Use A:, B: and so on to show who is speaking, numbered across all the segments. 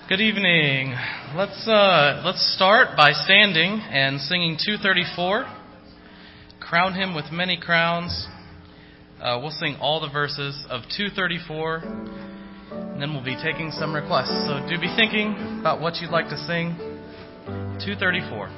A: Good evening. Let's start by standing and singing 234. Crown him with many crowns. We'll sing all the verses of 234, and then we'll be taking some requests. So do be thinking about what you'd like to sing. 234.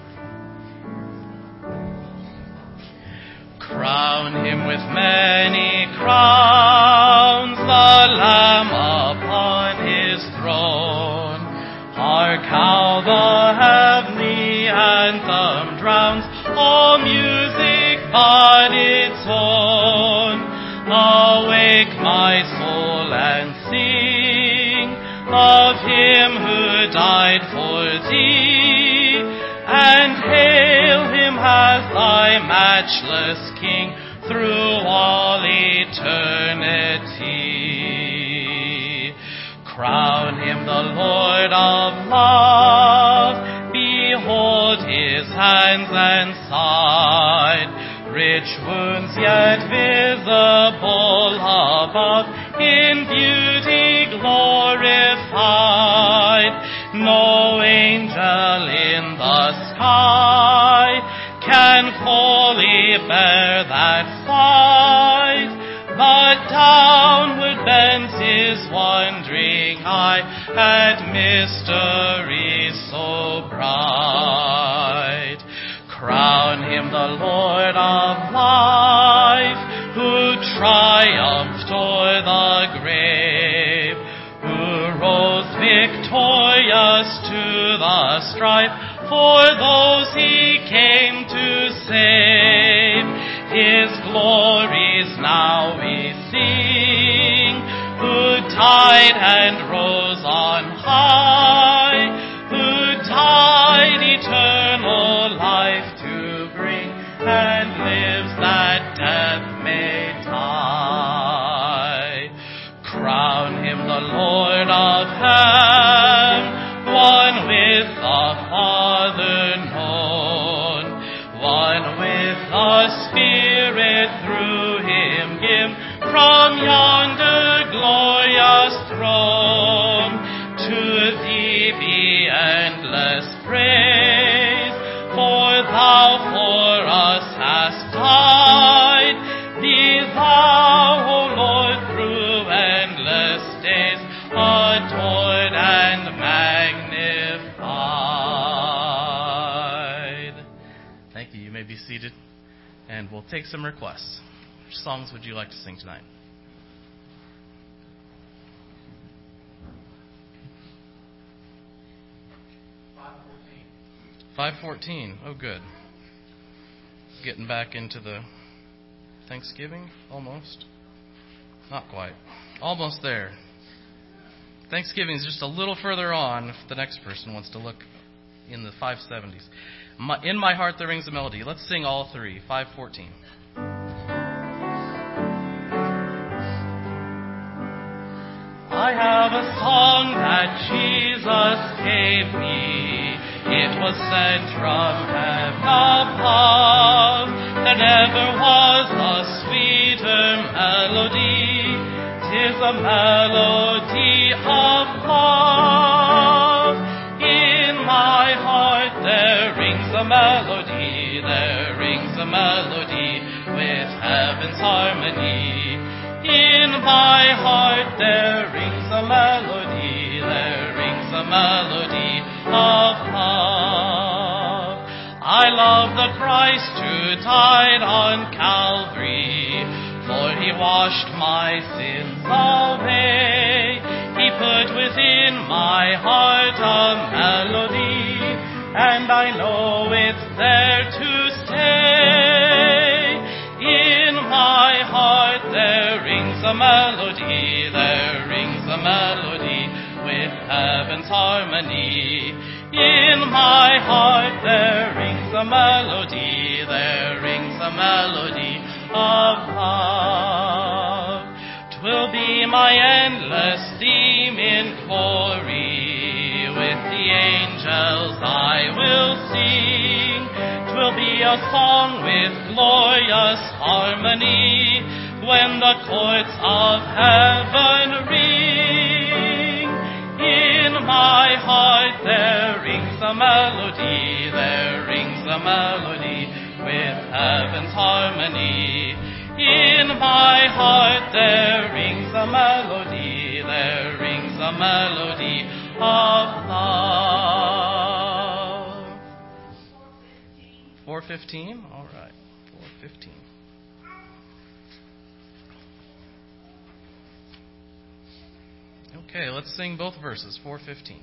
A: Crown him with many crowns, the Lamb upon his throne. Hark how the heavenly anthem drowns all music but its own. Awake my soul and sing of him who died for thee, and hail him as thy matchless King through all eternity. Crown him the Lord of love, behold his hands and side, rich wounds yet visible above, in beauty glorified. No angel in the sky can fully bear that sight, but downward bends his wondering eye at mysteries so bright. Crown him the Lord of life, who triumphed o'er the grave, who rose victorious to the strife for those he came to save. His glories now we sing, who died and rose on high, who died eternal life to bring, and lives that death may die. Crown him the Lord of heaven, one with the Father known, one with the Spirit through him give, from yonder glorious throne. To thee be endless praise, for thou for us hast died. Be thou, O Lord, through endless days adored and magnified. Thank you. You may be seated, and we'll take some requests. Which songs would you like to sing tonight? 514. Oh, good. Getting back into the Thanksgiving? Almost. Not quite. Almost there. Thanksgiving is just a little further on if the next person wants to look in the 570s. In my heart there rings a melody. Let's sing all three. 514. I have a song that Jesus gave me. It was sent from heaven above. There never was a sweeter melody. 'Tis a melody of love. In my heart there rings a melody. There rings a melody with heaven's harmony. In my heart there rings a melody. There rings a melody of love. I love the Christ who died on Calvary, for he washed my sins away. He put within my heart a melody, and I know it's there to stay. In my heart there rings a melody. There rings a melody with heaven's harmony. In my heart there rings a melody. There rings a melody of love. 'Twill be my endless theme in glory. With the angels I will sing. 'Twill be a song with glorious harmony when the courts of heaven ring. In my a melody, there rings a melody with heaven's harmony. In my heart there rings a melody, there rings a melody of love. 4:15? All right, 4:15. Okay, let's sing both verses, 4:15.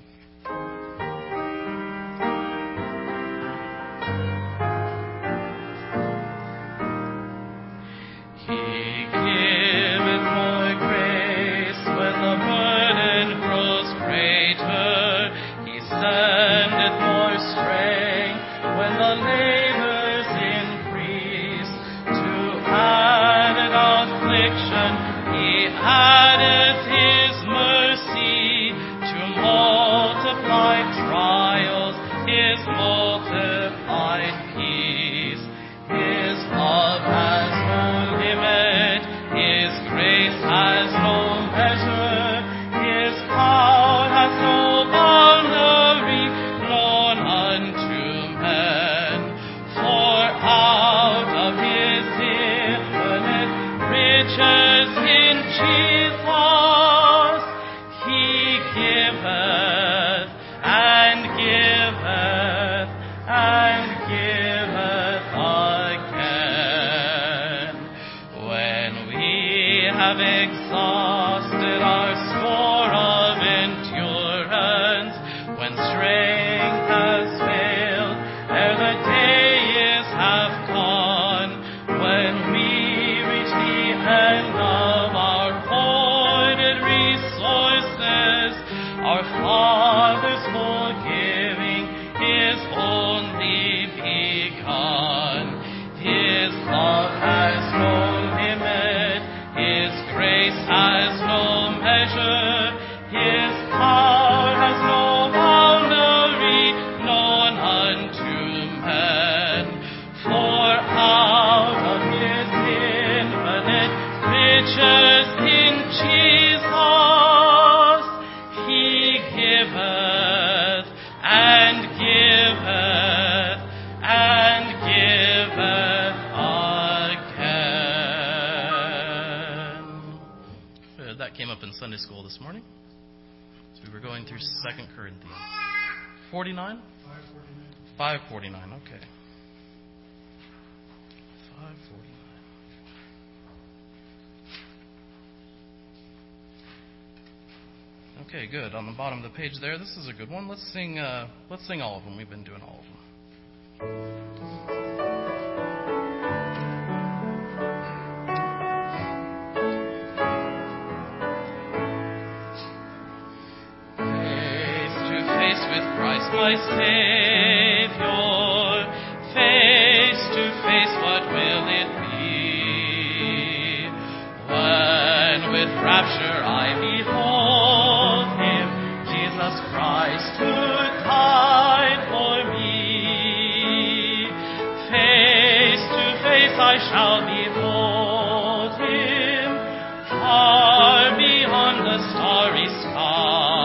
A: Sunday school this morning. So we were going through 2 Corinthians. 49? 549. Okay. 549. Okay, good. On the bottom of the page there, this is a good one. Let's sing all of them. We've been doing all of them. My Savior, face to face, what will it be? When with rapture I behold Him, Jesus Christ, who died for me. Face to face I shall behold Him, far beyond the starry sky.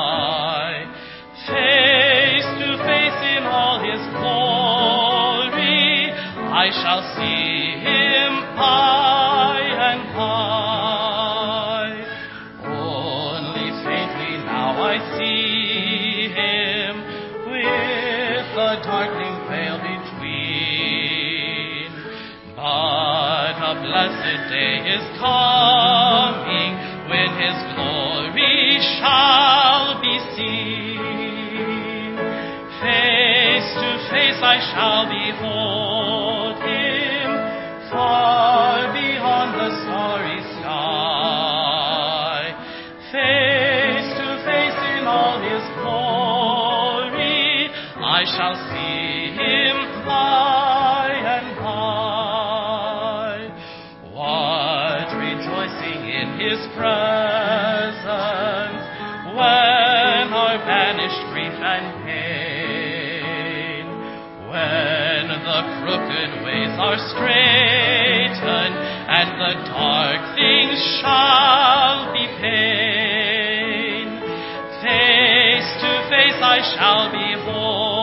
A: I shall see Him high and high. Only faintly now I see Him, with the darkling veil between. But a blessed day is coming, when His glory shall be seen. Face to face I shall behold Him, far beyond the starry sky. Face to face in all His glory, I shall see Him high and high. What rejoicing in His presence, when our banished grief and pain, when the crooked ways are straightened, and the dark things shall be plain. Face to face I shall behold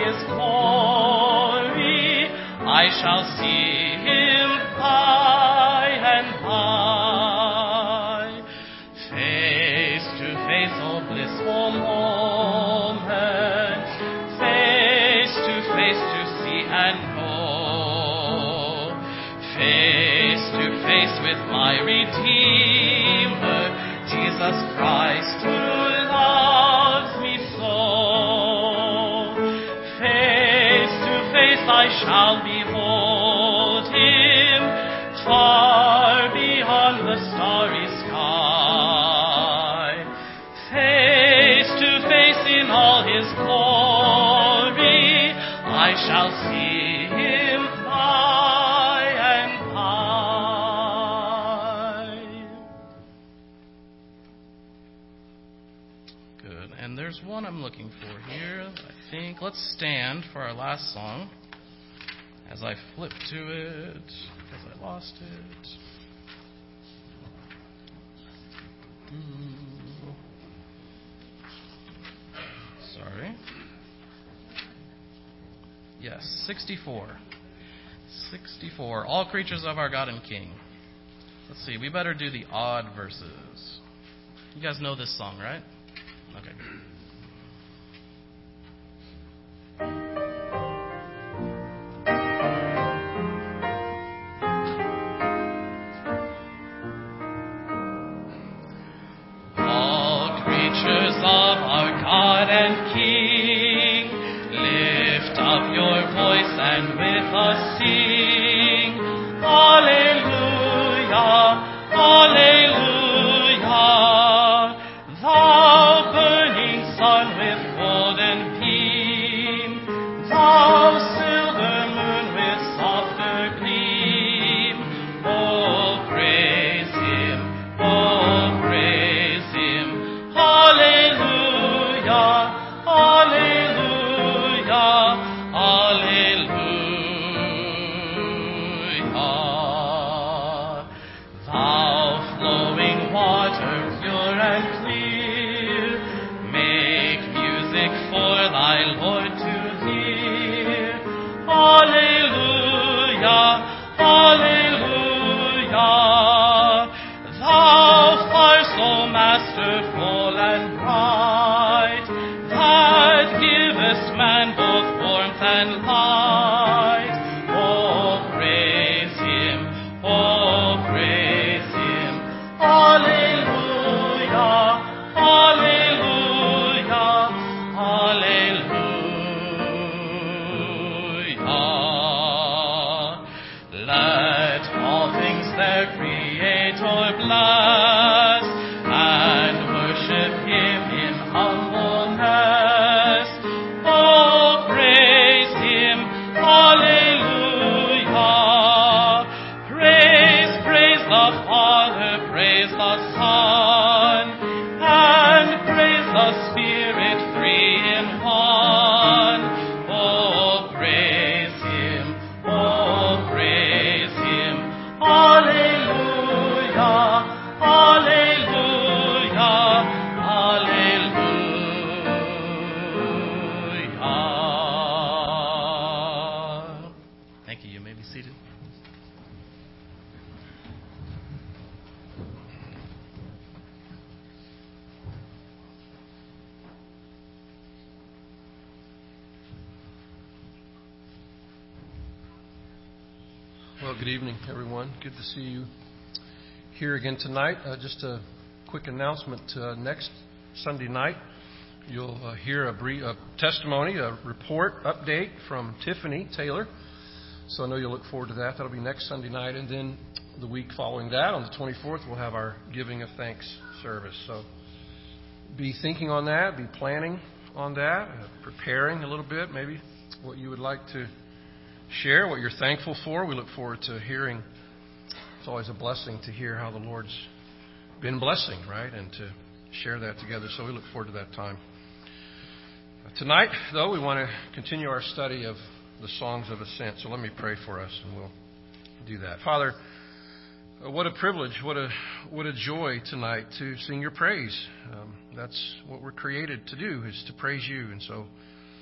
A: his glory, I shall see him by and by. Face to face, oh blissful moment, face to see and know, face to face with my Redeemer, Jesus Christ, who loves me so. Face to face I shall behold him, far beyond the starry sky. Face to face in all his glory, I shall see him by and by. Good. And there's one I'm looking for here, I think. Let's stand for our last song as I flip to it because I lost it. Sorry. Yes, 64. 64. All creatures of our God and King. Let's see. We better do the odd verses. You guys know this song, right? Okay. All creatures of our God and King, lift up your voice and with us sing. Alleluia, alleluia. Thou burning sun with golden beam, thou silver moon with softer gleam. Oh, praise him, oh, praise him. Alleluia, alleluia, alleluia. Thou flowing water, pure and clear, make music for thy Lord to hear. Alleluia, alleluia. Thou fire so masterful and bright, that givest man both warmth and light. Oh, praise him, oh, praise him. Alleluia, alleluia, alleluia. Let all things their Creator bless, and worship him in humbleness. Oh, praise him, alleluia. Praise, praise the Father, praise the Son, and praise the Spirit, three in one. Oh, praise him, oh, praise him. Alleluia, alleluia, alleluia. Thank you. You may be seated.
B: Well, good evening, everyone. Good to see you here again tonight. Just a quick announcement. Next Sunday night, you'll hear a brief testimony, a report, update from Tiffany Taylor. So I know you'll look forward to that. That'll be next Sunday night. And then the week following that, on the 24th, we'll have our Giving of Thanks service. So be thinking on that, be planning on that, preparing a little bit, maybe what you would like to share, what you're thankful for. We look forward to hearing. It's always a blessing to hear how the Lord's been blessing, right? And to share that together. So we look forward to that time. Tonight, though, we want to continue our study of the songs of ascent. So let me pray for us, and we'll do that. Father, what a privilege, what a joy tonight to sing your praise. That's what we're created to do, is to praise you. And so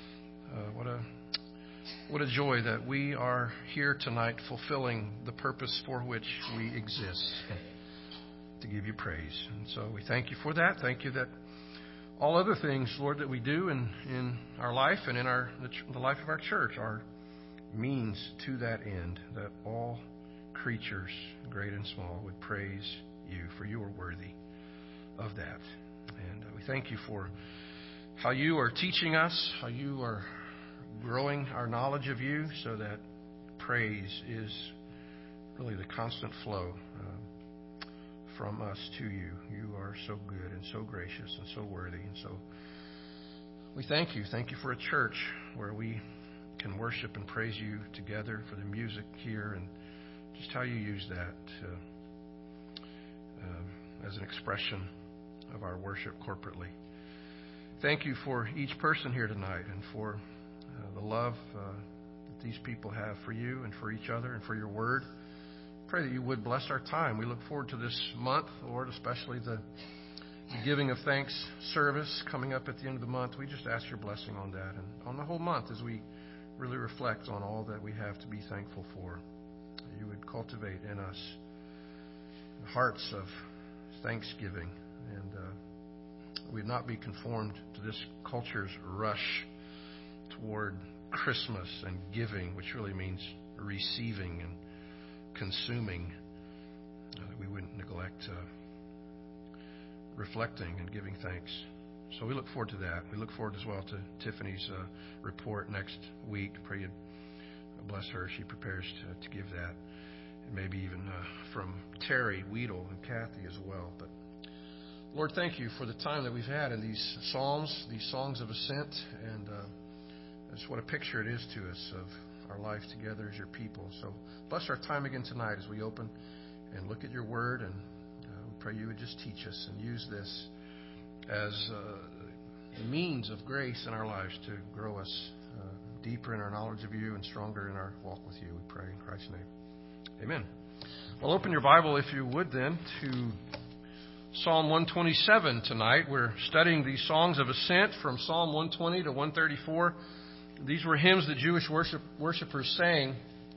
B: What a joy that we are here tonight fulfilling the purpose for which we exist, to give you praise. And so we thank you for that. Thank you that all other things, Lord, that we do in our life and in the life of our church are means to that end, that all creatures, great and small, would praise you, for you are worthy of that. And we thank you for how you are teaching us, how you are growing our knowledge of you, so that praise is really the constant flow from us to you. You are so good and so gracious and so worthy. And so we thank you. Thank you for a church where we can worship and praise you together, for the music here and just how you use that as an expression of our worship corporately. Thank you for each person here tonight and for the love that these people have for you and for each other and for your word. Pray that you would bless our time. We look forward to this month, Lord, especially the giving of thanks service coming up at the end of the month. We just ask your blessing on that and on the whole month as we really reflect on all that we have to be thankful for. You would cultivate in us hearts of thanksgiving, and we'd not be conformed to this culture's rush toward Christmas and giving, which really means receiving and consuming. We wouldn't neglect reflecting and giving thanks. So we look forward to that. We look forward as well to Tiffany's report next week. Pray you bless her. She prepares to give that. And maybe even from Terry Weedle and Kathy as well. But Lord, thank you for the time that we've had in these psalms, these songs of ascent, and just what a picture it is to us of our life together as your people. So bless our time again tonight as we open and look at your word, and we pray you would just teach us and use this as a means of grace in our lives to grow us deeper in our knowledge of you and stronger in our walk with you. We pray in Christ's name. Amen. Well, open your Bible, if you would, then, to Psalm 127 tonight. We're studying these songs of ascent from Psalm 120 to 134. These were hymns that Jewish worshipers sang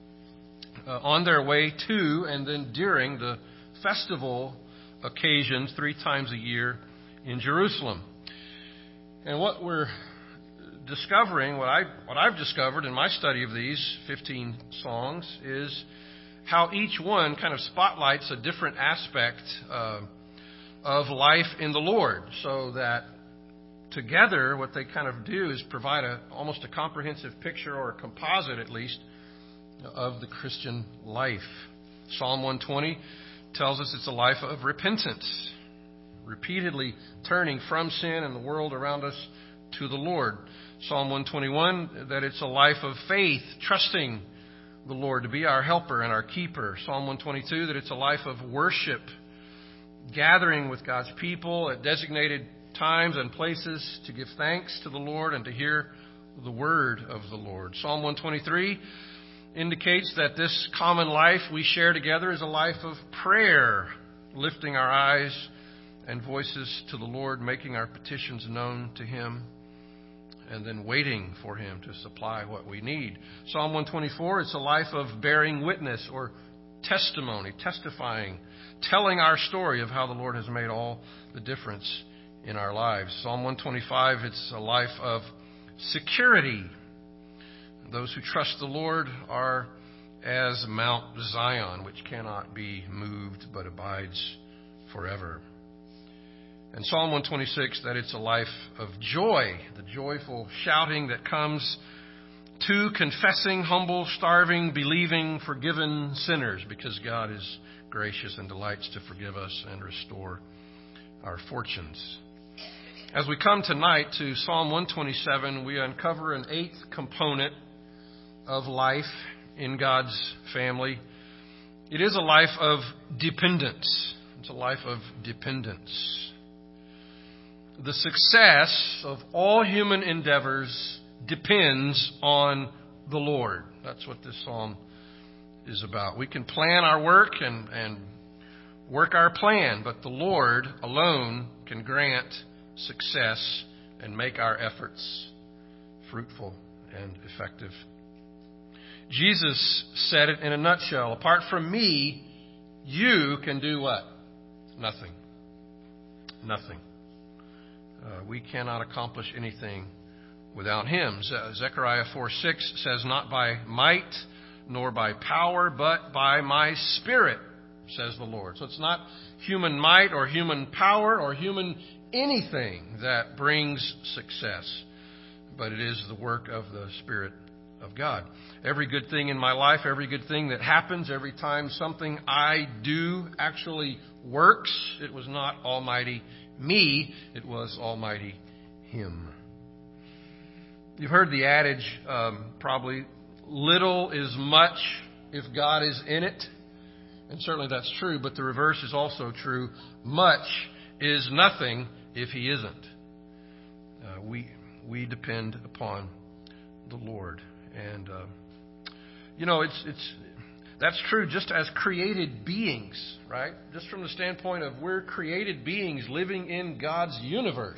B: on their way to and then during the festival occasions 3 times a year in Jerusalem. And what we're discovering, what I've discovered in my study of these 15 songs, is how each one kind of spotlights a different aspect of life in the Lord, so that together what they kind of do is provide almost a comprehensive picture, or a composite at least, of the Christian life. Psalm 120 tells us it's a life of repentance, repeatedly turning from sin and the world around us to the Lord. Psalm 121, that it's a life of faith, trusting the Lord to be our helper and our keeper. Psalm 122, that it's a life of worship, gathering with God's people at designated times and places to give thanks to the Lord and to hear the word of the Lord. Psalm 123 indicates that this common life we share together is a life of prayer, lifting our eyes and voices to the Lord, making our petitions known to Him, and then waiting for Him to supply what we need. Psalm 124, it's a life of bearing witness, or testimony, testifying, telling our story of how the Lord has made all the difference in our lives. Psalm 125, it's a life of security. Those who trust the Lord are as Mount Zion, which cannot be moved but abides forever. And Psalm 126, that it's a life of joy, the joyful shouting that comes to confessing, humble, starving, believing, forgiven sinners, because God is gracious and delights to forgive us and restore our fortunes. As we come tonight to Psalm 127, we uncover an 8th component of life in God's family. It is a life of dependence. It's a life of dependence. The success of all human endeavors depends on the Lord. That's what this psalm is about. We can plan our work and work our plan, but the Lord alone can grant success and make our efforts fruitful and effective. Jesus said it in a nutshell. Apart from me, you can do what? Nothing. Nothing. We cannot accomplish anything without Him. Zechariah 4:6 says, not by might nor by power, but by my Spirit, says the Lord. So it's not human might or human power or human anything that brings success, but it is the work of the Spirit of God. Every good thing in my life, every good thing that happens, every time something I do actually works, it was not Almighty me, it was Almighty Him. You've heard the adage, probably, little is much if God is in it. And certainly that's true, but the reverse is also true. Much is nothing if He isn't. We depend upon the Lord. And, that's true just as created beings, right? Just from the standpoint of we're created beings living in God's universe.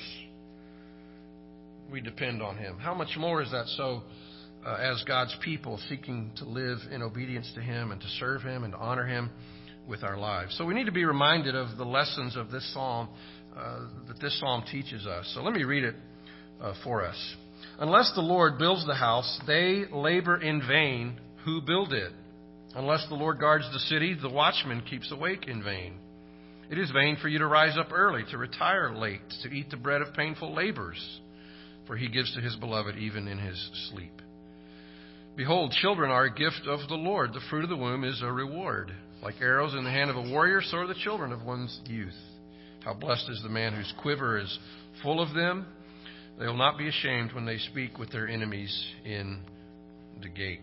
B: We depend on Him. How much more is that so as God's people seeking to live in obedience to Him and to serve Him and to honor Him with our lives? So we need to be reminded of the lessons of this psalm that this psalm teaches us. So let me read it for us. Unless the Lord builds the house, they labor in vain who build it. Unless the Lord guards the city, the watchman keeps awake in vain. It is vain for you to rise up early, to retire late, to eat the bread of painful labors, for He gives to His beloved even in his sleep. Behold, children are a gift of the Lord. The fruit of the womb is a reward. Like arrows in the hand of a warrior, so are the children of one's youth. How blessed is the man whose quiver is full of them. They will not be ashamed when they speak with their enemies in the gate.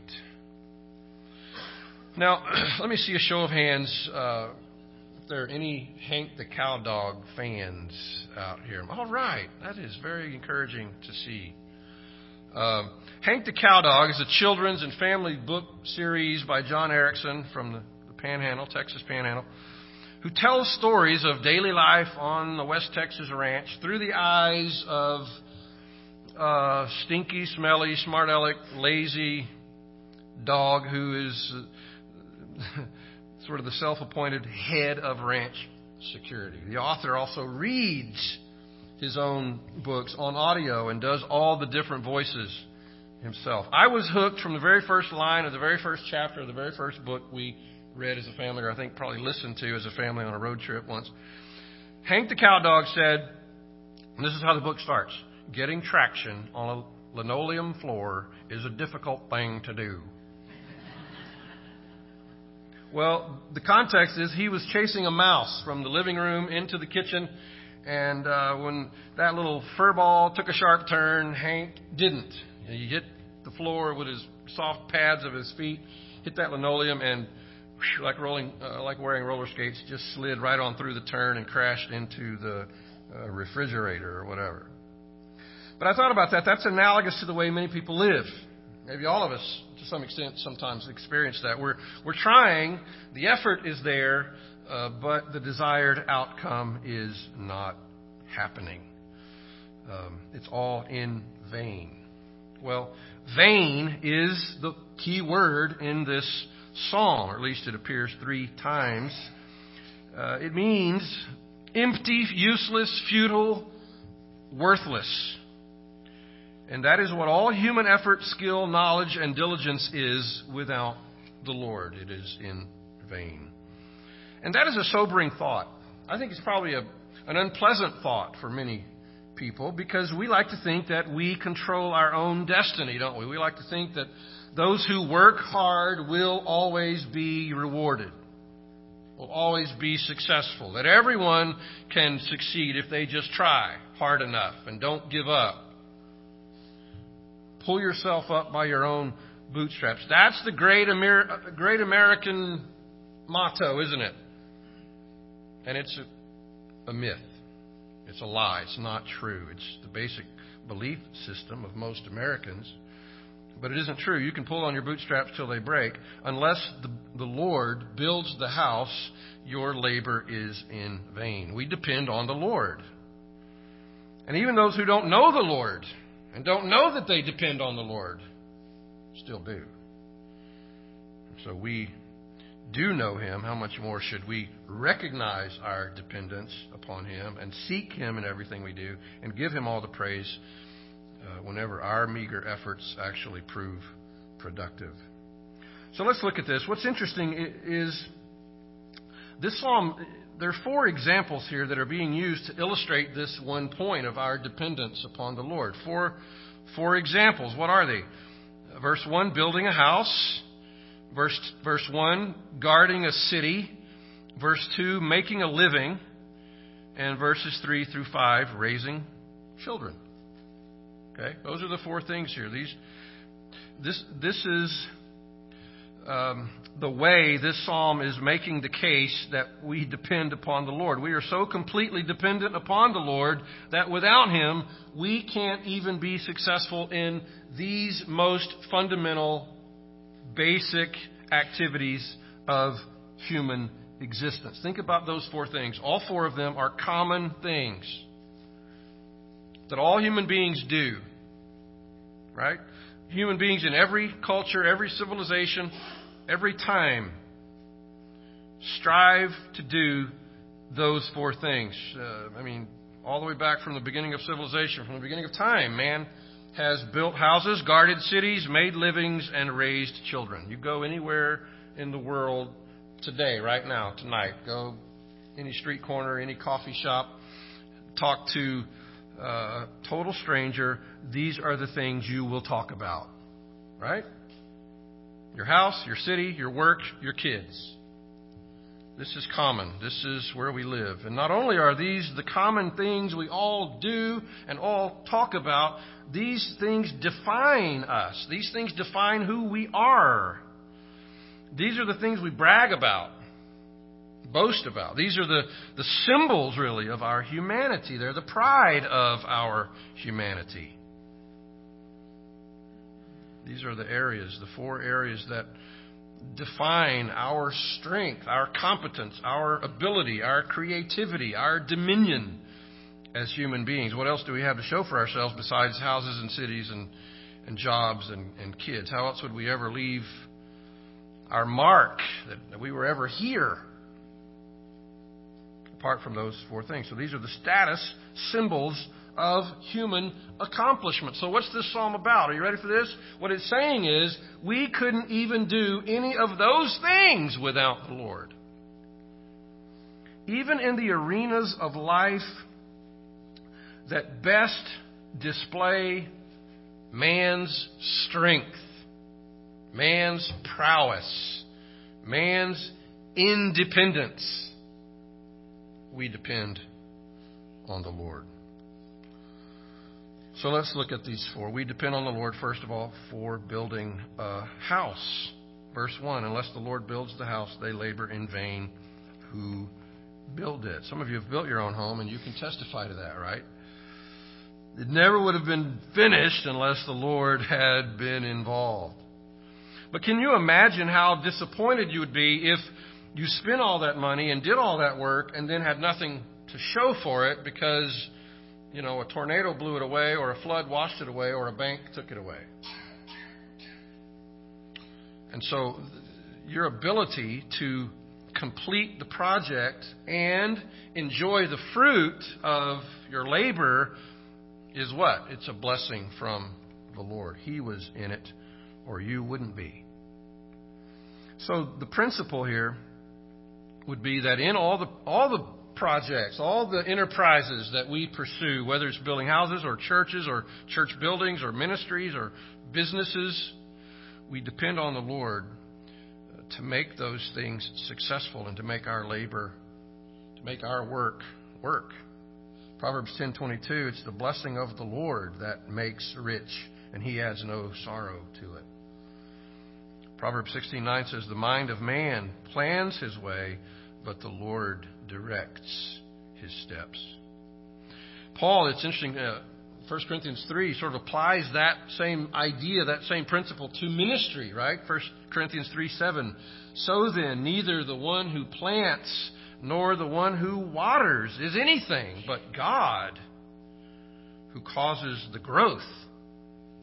B: Now, let me see a show of hands if there are any Hank the Cowdog fans out here. All right. That is very encouraging to see. Hank the Cowdog is a children's and family book series by John Erickson from the Panhandle, Texas Panhandle, who tells stories of daily life on the West Texas ranch through the eyes of stinky, smelly, smart aleck, lazy dog who is sort of the self-appointed head of ranch security. The author also reads his own books on audio and does all the different voices himself. I was hooked from the very first line of the very first chapter of the very first book we read as a family, or I think probably listened to as a family on a road trip once. Hank the Cowdog said, and this is how the book starts, getting traction on a linoleum floor is a difficult thing to do. Well, the context is he was chasing a mouse from the living room into the kitchen, and when that little fur ball took a sharp turn, Hank didn't. He hit the floor with his soft pads of his feet, hit that linoleum, and like wearing roller skates, just slid right on through the turn and crashed into the refrigerator or whatever. But I thought about that. That's analogous to the way many people live. Maybe all of us, to some extent, sometimes experience that. We're trying, the effort is there, but the desired outcome is not happening. It's all in vain. Well, vain is the key word in this psalm, or at least it appears 3 times. It means empty, useless, futile, worthless. And that is what all human effort, skill, knowledge, and diligence is without the Lord. It is in vain. And that is a sobering thought. I think it's probably an unpleasant thought for many people, because we like to think that we control our own destiny, don't we? We like to think that those who work hard will always be rewarded, will always be successful, that everyone can succeed if they just try hard enough and don't give up. Pull yourself up by your own bootstraps. That's the great American motto, isn't it? And it's a myth. It's a lie. It's not true. It's the basic belief system of most Americans. But it isn't true. You can pull on your bootstraps till they break. Unless the Lord builds the house, your labor is in vain. We depend on the Lord. And even those who don't know the Lord and don't know that they depend on the Lord still do. So we do know Him. How much more should we recognize our dependence upon Him and seek Him in everything we do and give Him all the praise whenever our meager efforts actually prove productive. So let's look at this. What's interesting is this psalm, there are 4 examples here that are being used to illustrate this one point of our dependence upon the Lord. Four examples. What are they? Verse 1, building a house. Verse 1, guarding a city. Verse 2, making a living. And verses 3 through 5, raising children. Okay, those are the 4 things here. This is the way this psalm is making the case that we depend upon the Lord. We are so completely dependent upon the Lord that without Him, we can't even be successful in these most fundamental, basic activities of human existence. Think about those 4 things. All 4 of them are common things that all human beings do. Right? Human beings in every culture, every civilization, every time strive to do those 4 things. All the way back from the beginning of civilization, from the beginning of time, man has built houses, guarded cities, made livings, and raised children. You go anywhere in the world today, right now, tonight. Go any street corner, any coffee shop, talk to a total stranger. These are the things you will talk about. Right? Your house, your city, your work, your kids. This is common. This is where we live. And not only are these the common things we all do and all talk about, these things define us. These things define who we are. These are the things we brag about, boast about. These are the symbols, really, of our humanity. They're the pride of our humanity. These are the areas, the 4 areas that define our strength, our competence, our ability, our creativity, our dominion as human beings. What else do we have to show for ourselves besides houses and cities and jobs and kids? How else would we ever leave our mark that we were ever here apart from those 4 things? So these are the status symbols of human accomplishment. So what's this psalm about? Are you ready for this? What it's saying is we couldn't even do any of those things without the Lord. Even in the arenas of life that best display man's strength, man's prowess, man's independence, we depend on the Lord. So let's look at these 4. We depend on the Lord, first of all, for building a house. Verse 1, unless the Lord builds the house, they labor in vain who build it. Some of you have built your own home, and you can testify to that, right? It never would have been finished unless the Lord had been involved. But can you imagine how disappointed you would be if you spent all that money and did all that work and then had nothing to show for it because a tornado blew it away, or a flood washed it away, or a bank took it away. And so your ability to complete the project and enjoy the fruit of your labor is what? It's a blessing from the Lord. He was in it, or you wouldn't be. So the principle here would be that in all the projects, all the enterprises that we pursue, whether it's building houses or churches or church buildings or ministries or businesses, we depend on the Lord to make those things successful and to make our labor, to make our work. Proverbs 10:22, it's the blessing of the Lord that makes rich, and He adds no sorrow to it. Proverbs 16:9 says, the mind of man plans his way, but the Lord directs his steps. Paul, it's interesting, 1 Corinthians 3 sort of applies that same idea, that same principle to ministry, right? 1 Corinthians 3:7. So then, neither the one who plants nor the one who waters is anything, but God who causes the growth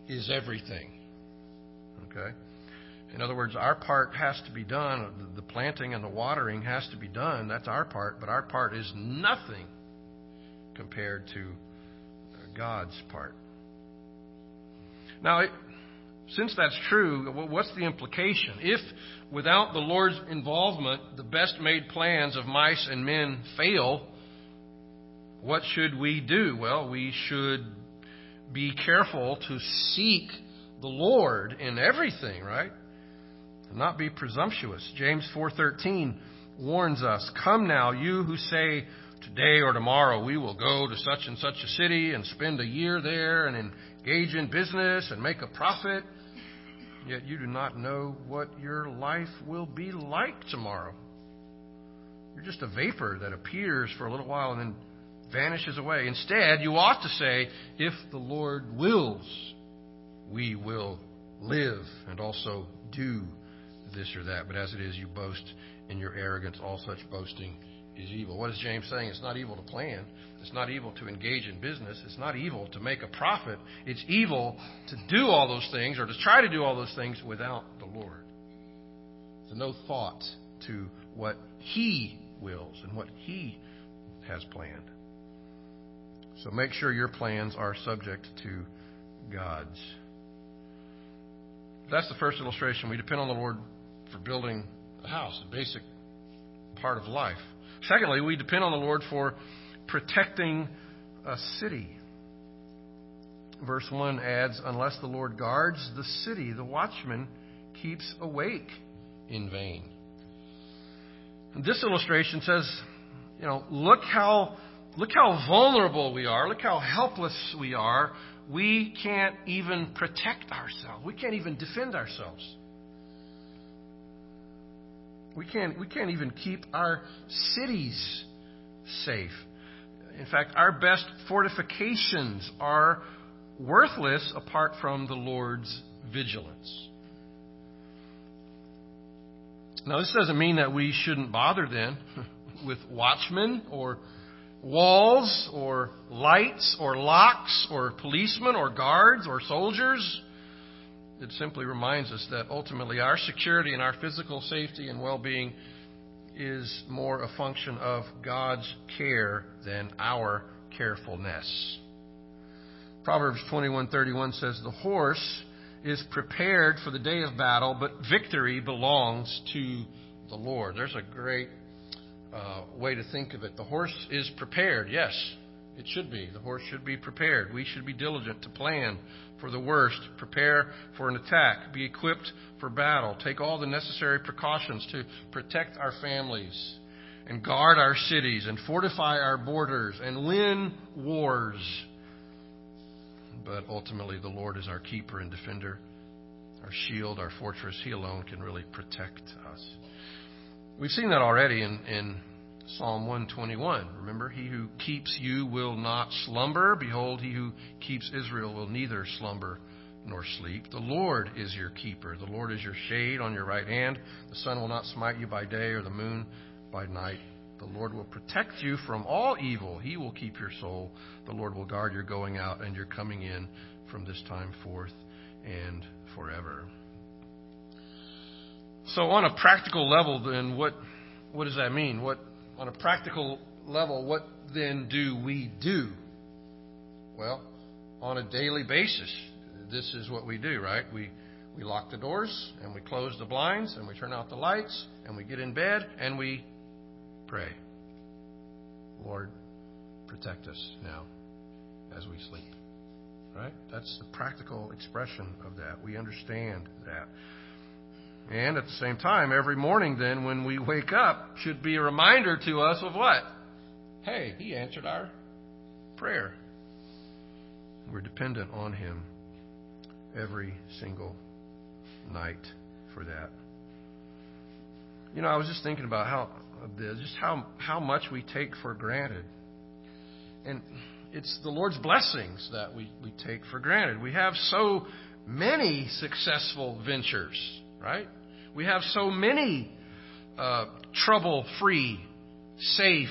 B: is everything. Okay? In other words, our part has to be done. The planting and the watering has to be done. That's our part. But our part is nothing compared to God's part. Now, since that's true, what's the implication? If, without the Lord's involvement, the best made plans of mice and men fail, what should we do? Well, we should be careful to seek the Lord in everything, right? And not be presumptuous. James 4:13 warns us, "Come now, you who say, today or tomorrow we will go to such and such a city and spend a year there and engage in business and make a profit, yet you do not know what your life will be like tomorrow. You're just a vapor that appears for a little while and then vanishes away. Instead, you ought to say, if the Lord wills, we will live and also do this or that. But as it is, you boast in your arrogance. All such boasting is evil." What is James saying? It's not evil to plan. It's not evil to engage in business. It's not evil to make a profit. It's evil to do all those things or to try to do all those things without the Lord. So no thought to what He wills and what He has planned. So make sure your plans are subject to God's. That's the first illustration. We depend on the Lord for building a house, a basic part of life. Secondly, we depend on the Lord for protecting a city. Verse 1 adds, "Unless the Lord guards the city, the watchman keeps awake in vain." And this illustration says, look how vulnerable we are. Look how helpless we are. We can't even protect ourselves. We can't even defend ourselves. We can't even keep our cities safe. In fact, our best fortifications are worthless apart from the Lord's vigilance. Now, this doesn't mean that we shouldn't bother then with watchmen or walls or lights or locks or policemen or guards or soldiers. It simply reminds us that ultimately our security and our physical safety and well-being is more a function of God's care than our carefulness. Proverbs 21:31 says, "The horse is prepared for the day of battle, but victory belongs to the Lord." There's a great way to think of it. The horse is prepared. Yes, it should be. The horse should be prepared. We should be diligent to plan for the worst, prepare for an attack, be equipped for battle, take all the necessary precautions to protect our families and guard our cities and fortify our borders and win wars. But ultimately, the Lord is our keeper and defender, our shield, our fortress. He alone can really protect us. We've seen that already in Psalm 121. Remember, he who keeps you will not slumber. Behold, he who keeps Israel will neither slumber nor sleep. The Lord is your keeper. The Lord is your shade on your right hand. The sun will not smite you by day or the moon by night. The Lord will protect you from all evil. He will keep your soul. The Lord will guard your going out and your coming in from this time forth and forever. So on a practical level, then, what does that mean? On a practical level, what then do we do? Well, on a daily basis, this is what we do, right? We lock the doors, and we close the blinds, and we turn out the lights, and we get in bed, and we pray. Lord, protect us now as we sleep. Right? That's the practical expression of that. We understand that. And at the same time, every morning then when we wake up should be a reminder to us of what? Hey, He answered our prayer. We're dependent on Him every single night for that. I was just thinking about how much we take for granted. And it's the Lord's blessings that we take for granted. We have so many successful ventures, right? We have so many trouble-free, safe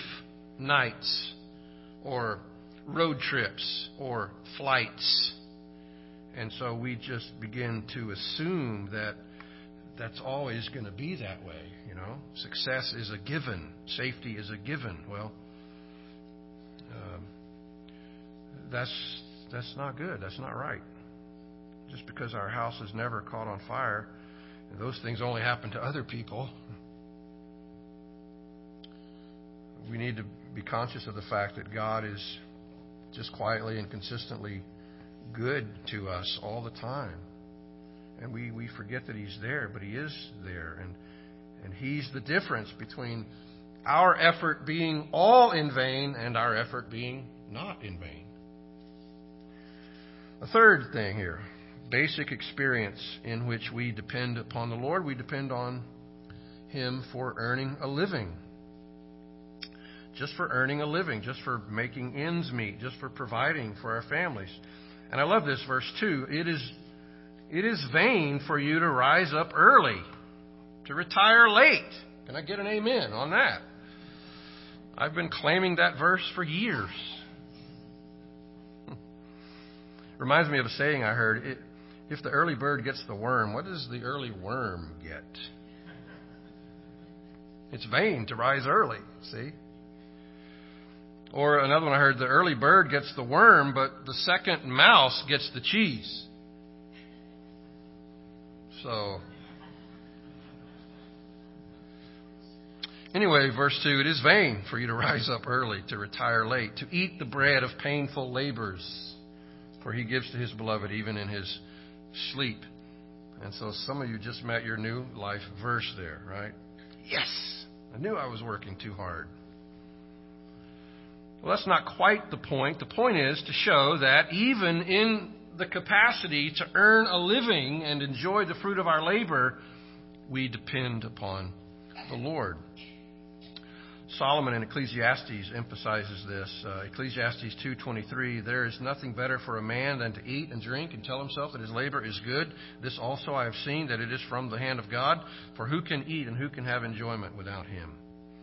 B: nights or road trips or flights. And so we just begin to assume that that's always going to be that way, you know. Success is a given. Safety is a given. Well, that's not good. That's not right. Just because our house is never caught on fire, and those things only happen to other people, we need to be conscious of the fact that God is just quietly and consistently good to us all the time. And we forget that He's there, but He is there. And He's the difference between our effort being all in vain and our effort being not in vain. A third thing here, basic experience in which we depend upon the Lord. We depend on Him for earning a living. Just for earning a living, just for making ends meet, just for providing for our families. And I love this verse 2. It is vain for you to rise up early, to retire late. Can I get an amen on that? I've been claiming that verse for years. Reminds me of a saying I heard. If the early bird gets the worm, what does the early worm get? It's vain to rise early, see? Or another one I heard, the early bird gets the worm, but the second mouse gets the cheese. So, anyway, verse 2, it is vain for you to rise up early, to retire late, to eat the bread of painful labors, for He gives to His beloved even in His sleep. And so some of you just met your new life verse there, right? Yes! I knew I was working too hard. Well, that's not quite the point. The point is to show that even in the capacity to earn a living and enjoy the fruit of our labor, we depend upon the Lord. Solomon in Ecclesiastes emphasizes this. Ecclesiastes 2:23, there is nothing better for a man than to eat and drink and tell himself that his labor is good. This also I have seen, that it is from the hand of God. For who can eat and who can have enjoyment without Him?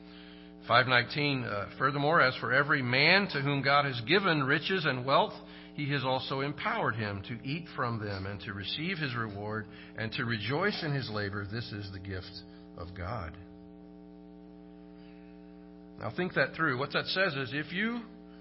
B: 5:19, furthermore, as for every man to whom God has given riches and wealth, He has also empowered him to eat from them and to receive his reward and to rejoice in his labor. This is the gift of God. Now think that through. What that says is if you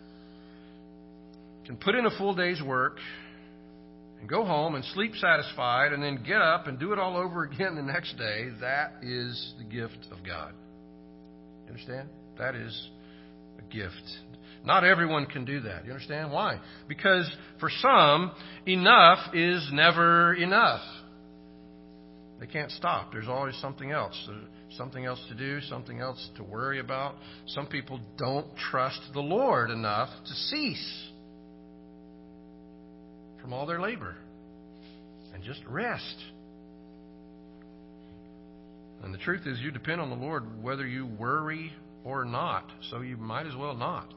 B: can put in a full day's work and go home and sleep satisfied and then get up and do it all over again the next day, that is the gift of God. You understand? That is a gift. Not everyone can do that. You understand? Why? Because for some, enough is never enough. They can't stop. There's always something else. Something else to do, something else to worry about. Some people don't trust the Lord enough to cease from all their labor and just rest. And the truth is, you depend on the Lord whether you worry or not, so you might as well not.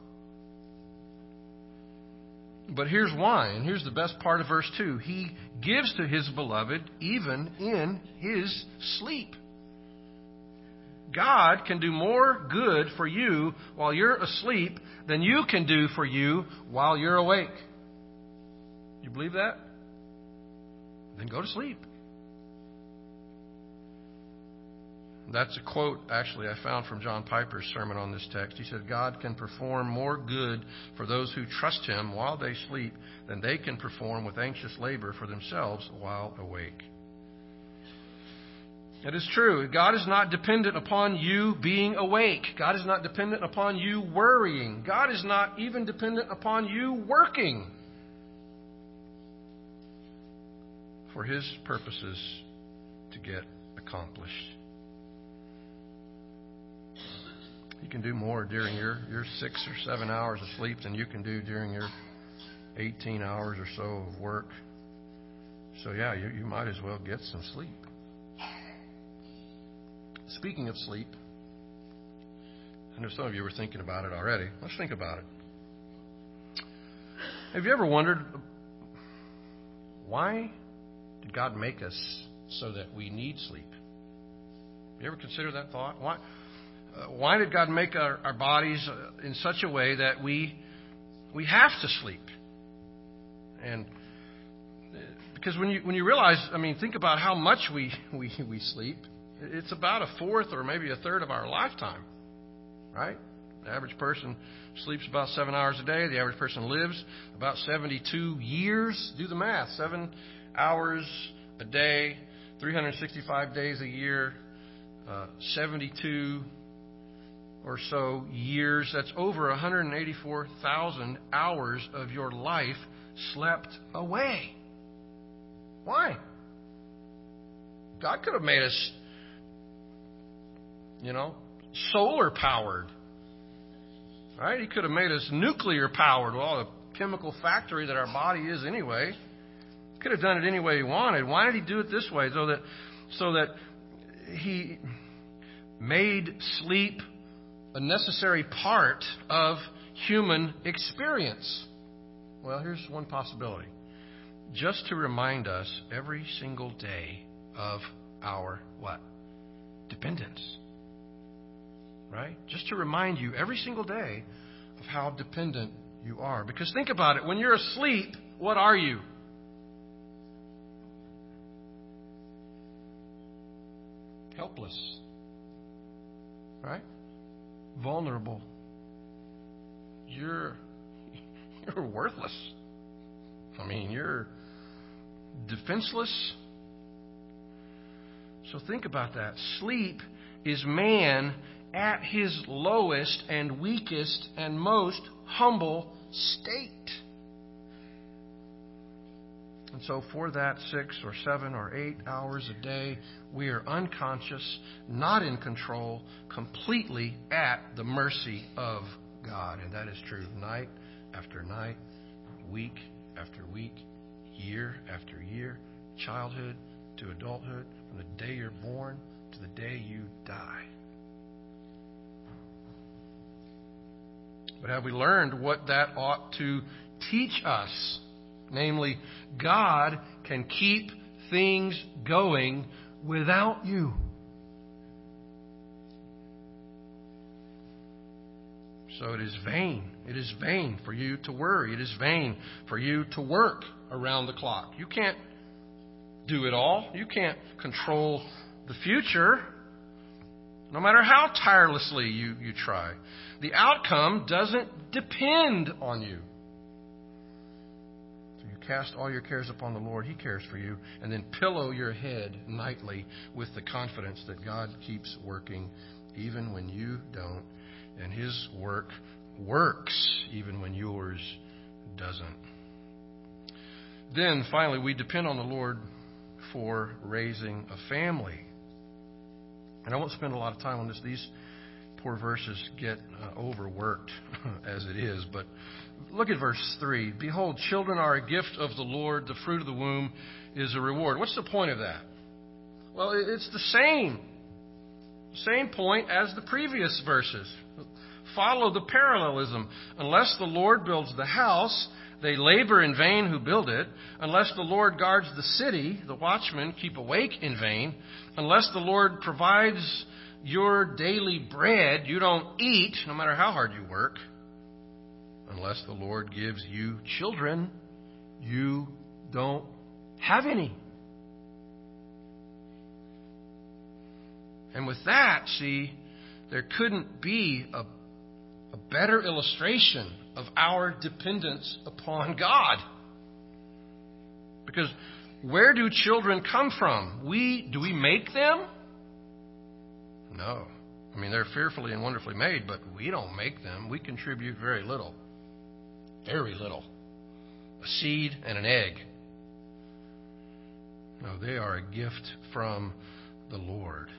B: But here's why, and here's the best part of verse 2. He gives to His beloved even in His sleep. God can do more good for you while you're asleep than you can do for you while you're awake. You believe that? Then go to sleep. That's a quote, actually, I found from John Piper's sermon on this text. He said, God can perform more good for those who trust Him while they sleep than they can perform with anxious labor for themselves while awake. It is true. God is not dependent upon you being awake. God is not dependent upon you worrying. God is not even dependent upon you working for His purposes to get accomplished. He can do more during your 6 or 7 hours of sleep than you can do during your 18 hours or so of work. So yeah, you might as well get some sleep. Speaking of sleep, I know some of you were thinking about it already. Let's think about it. Have you ever wondered, why did God make us so that we need sleep? You ever consider that thought? Why did God make our bodies in such a way that we have to sleep? And Because when you realize, think about how much we sleep. It's about a fourth or maybe a third of our lifetime, right? The average person sleeps about 7 hours a day. The average person lives about 72 years. Do the math. 7 hours a day, 365 days a year, 72 or so years. That's over 184,000 hours of your life slept away. Why? God could have made us, solar powered. Right? He could have made us nuclear powered. Well, the chemical factory that our body is anyway. He could have done it any way he wanted. Why did he do it this way? So that he made sleep a necessary part of human experience. Well, here's one possibility. Just to remind us every single day of our what? Dependence. Right? Just to remind you every single day of how dependent you are. Because think about it. When you're asleep, what are you? Helpless. Right? Vulnerable. You're worthless. You're defenseless. So think about that. Sleep is man at his lowest and weakest and most humble state. And so for that 6 or 7 or 8 hours a day, we are unconscious, not in control, completely at the mercy of God. And that is true night after night, week after week, year after year, childhood to adulthood, from the day you're born to the day you die. But have we learned what that ought to teach us? Namely, God can keep things going without you. So it is vain. It is vain for you to worry. It is vain for you to work around the clock. You can't do it all. You can't control the future, no matter how tirelessly you try. The outcome doesn't depend on you. So you cast all your cares upon the Lord. He cares for you. And then pillow your head nightly with the confidence that God keeps working even when you don't. And His work works even when yours doesn't. Then, finally, we depend on the Lord for raising a family. And I won't spend a lot of time on this. These poor verses get overworked as it is. But look at verse 3. Behold, children are a gift of the Lord. The fruit of the womb is a reward. What's the point of that? Well, it's the same point as the previous verses. Follow the parallelism. Unless the Lord builds the house, they labor in vain who build it. Unless the Lord guards the city, the watchmen keep awake in vain. Unless the Lord provides your daily bread, you don't eat, no matter how hard you work. Unless the Lord gives you children, you don't have any. And with that, see, there couldn't be a better illustration of our dependence upon God. Because where do children come from? Do we make them? No. They're fearfully and wonderfully made, but we don't make them. We contribute very little. Very little. A seed and an egg. No, they are a gift from the Lord.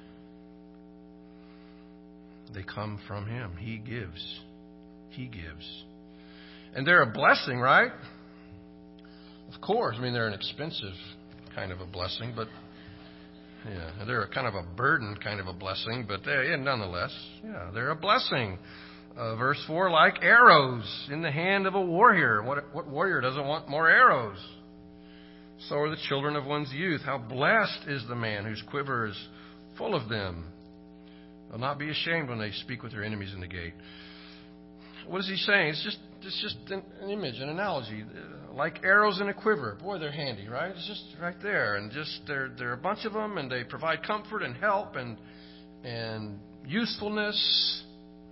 B: They come from Him. He gives. He gives. And they're a blessing, right? Of course. They're an expensive kind of a blessing, but they're a kind of a burden kind of a blessing, but nonetheless, they're a blessing. Verse 4, like arrows in the hand of a warrior. What warrior doesn't want more arrows? So are the children of one's youth. How blessed is the man whose quiver is full of them. They'll not be ashamed when they speak with their enemies in the gate. what is he saying? It's just an image, an analogy. Like arrows in a quiver. Boy, they're handy, right? It's just right there. And just there are a bunch of them, and they provide comfort and help and usefulness.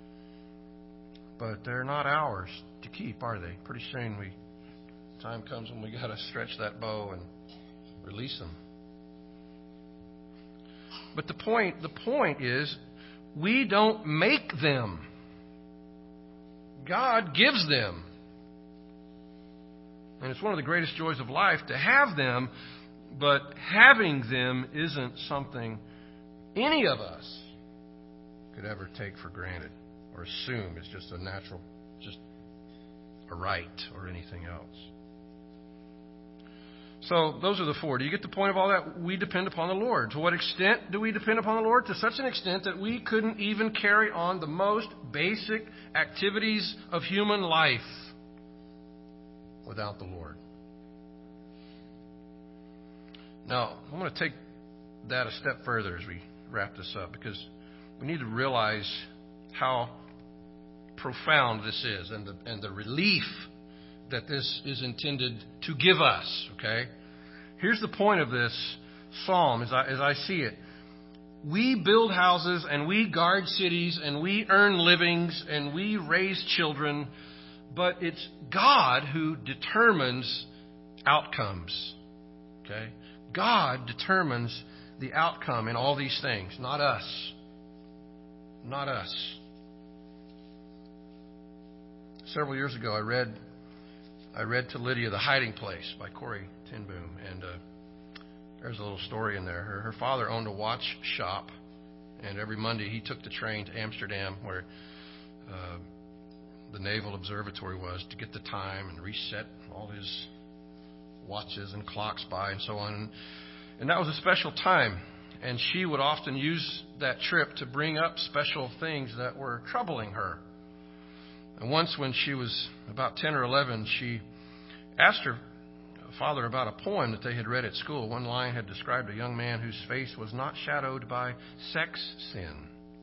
B: But they're not ours to keep, are they? Pretty soon time comes when we got to stretch that bow and release them. But the point is, we don't make them. God gives them. And it's one of the greatest joys of life to have them, but having them isn't something any of us could ever take for granted or assume it's just a natural, just a right or anything else. So those are the four. Do you get the point of all that? We depend upon the Lord. To what extent do we depend upon the Lord? To such an extent that we couldn't even carry on the most basic activities of human life without the Lord. Now, I'm going to take that a step further as we wrap this up, because we need to realize how profound this is and the relief that this is intended to give us. Okay? Here's the point of this psalm as I see it. We build houses and we guard cities and we earn livings and we raise children, but it's God who determines outcomes. Okay? God determines the outcome in all these things, not us. Not us. Several years ago, I read to Lydia The Hiding Place by Corrie ten Boom, and there's a little story in there. Her father owned a watch shop, and every Monday he took the train to Amsterdam, where the Naval Observatory was, to get the time and reset all his watches and clocks by and so on. And that was a special time, and she would often use that trip to bring up special things that were troubling her. And once when she was about 10 or 11, she asked her father about a poem that they had read at school. One line had described a young man whose face was not shadowed by sex sin.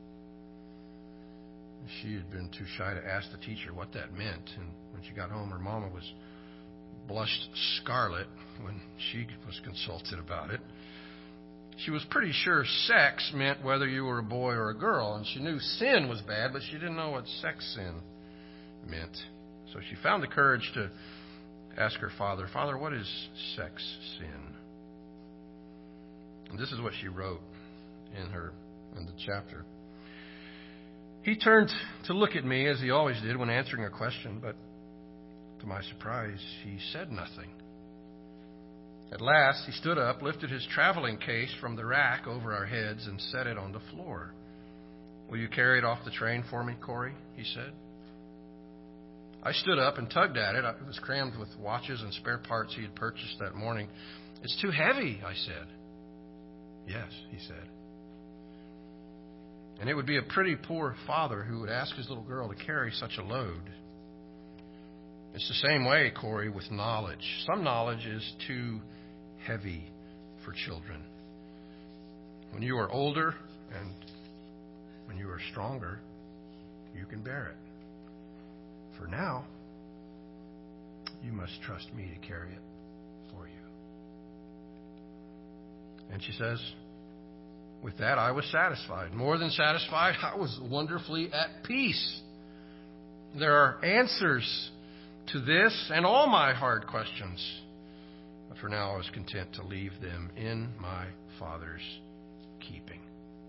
B: She had been too shy to ask the teacher what that meant. And when she got home, her mama was blushed scarlet when she was consulted about it. She was pretty sure sex meant whether you were a boy or a girl. And she knew sin was bad, but she didn't know what sex sin meant. So she found the courage to ask her father, "Father, what is sex sin?" And this is what she wrote in the chapter. He turned to look at me, as he always did when answering a question, but to my surprise, he said nothing. At last, he stood up, lifted his traveling case from the rack over our heads, and set it on the floor. "Will you carry it off the train for me, Corrie?" he said. I stood up and tugged at it. It was crammed with watches and spare parts he had purchased that morning. "It's too heavy," I said. "Yes," he said. And it would be a pretty poor father who would ask his little girl to carry such a load. It's the same way, Corrie, with knowledge. Some knowledge is too heavy for children. When you are older and when you are stronger, you can bear it. For now, you must trust me to carry it for you." And she says, with that, I was satisfied. More than satisfied, I was wonderfully at peace. There are answers to this and all my hard questions. But for now, I was content to leave them in my Father's keeping.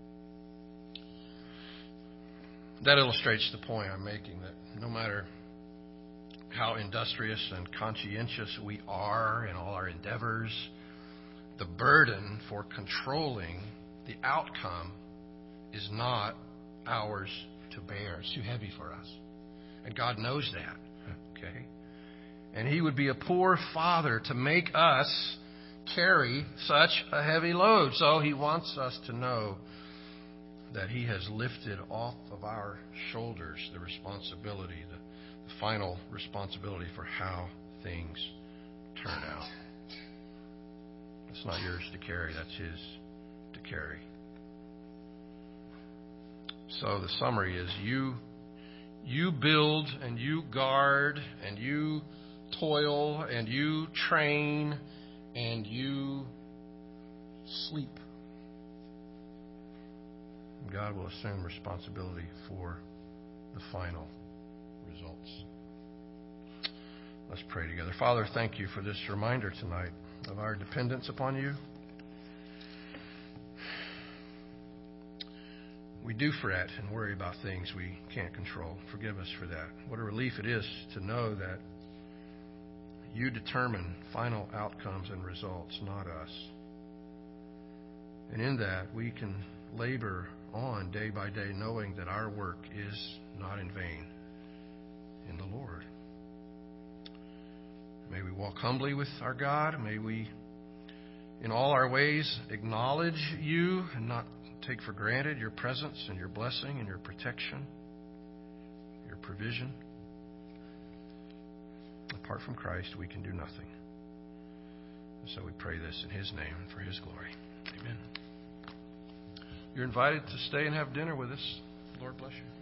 B: That illustrates the point I'm making, that no matter how industrious and conscientious we are in all our endeavors, the burden for controlling the outcome is not ours to bear. It's too heavy for us. And God knows that. Okay? And He would be a poor father to make us carry such a heavy load. So He wants us to know that He has lifted off of our shoulders the responsibility, the final responsibility for how things turn out. It's not yours to carry, that's His to carry. So the summary is, you you build and you guard and you toil and you train and you sleep. God will assume responsibility for the final results. Let's pray together. Father, thank you for this reminder tonight of our dependence upon you. We do fret and worry about things we can't control. Forgive us for that. What a relief it is to know that you determine final outcomes and results, not us. And in that, we can labor on day by day, knowing that our work is not in vain in the Lord. May we walk humbly with our God. May we, in all our ways, acknowledge you and not take for granted your presence and your blessing and your protection, your provision. Apart from Christ, we can do nothing. So we pray this in His name and for His glory. Amen. You're invited to stay and have dinner with us. Lord bless you.